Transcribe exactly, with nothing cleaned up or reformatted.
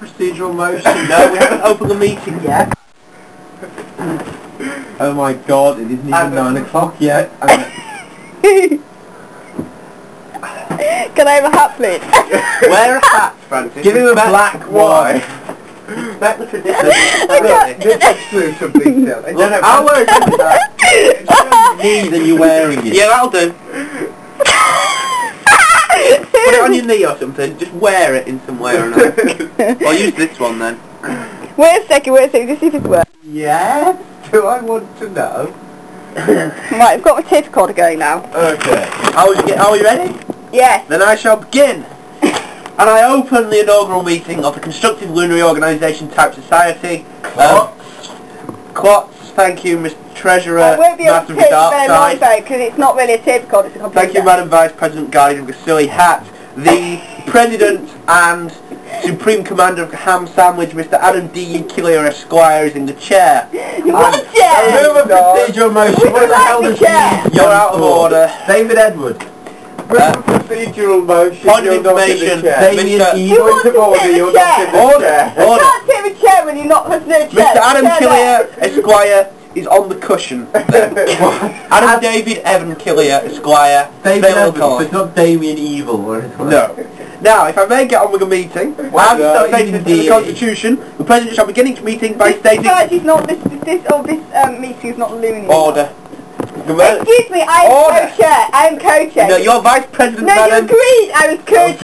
procedural motion? No, we haven't opened the meeting yet. Oh my god, it isn't even nine o'clock yet. Can I have a hat, please? Wear a hat, Francis. Give him a black one. Respect the tradition. This excludes some detail. No, no, I'll wear it. Knee that you're wearing it. Yeah, that'll do. Put it on your knee or something. Just wear it in some way or another. I'll use this one then. Wait a second, wait a second, just see if it's works. Yes? Do I want to know? Right, I've got my tape recorder going now. Okay. Are we, are we ready? Yes. Then I shall begin. And I open the inaugural meeting of the Constructive Lunar Reorganisation Type Society. Clots. Um, Clots, thank you, Mister Treasurer. I won't be able to Master take of very long though, because it's not really a tape recorder, it's a computer. Thank you, Madam Vice President, Guardian of Gasui Hat. The President and Supreme Commander of Ham Sandwich, Mister Adam D. Killier Esquire, is in the chair. What chair? Move a procedural motion. What the hell does chair? You're out of order. David Edward. Uh, procedural motion. Point of information. Damien You want to sit in the chair? Order. You can't sit in a chair when you're not supposed to sit in a chair. Mister Adam Chair Killier there. Esquire is on the cushion. Adam David Evan Killier Esquire. David Edward. It's not Damien Evil or anything. No. Now, if I may get on with the meeting, as stated in the Constitution, the President shall begin each meeting by This stating... is not, this, this, oh, this um, meeting is not looming. Order. Excuse me, I am Order. co-chair. I am co-chair. No, you're Vice President, No, madam. you agreed. I was co-chair.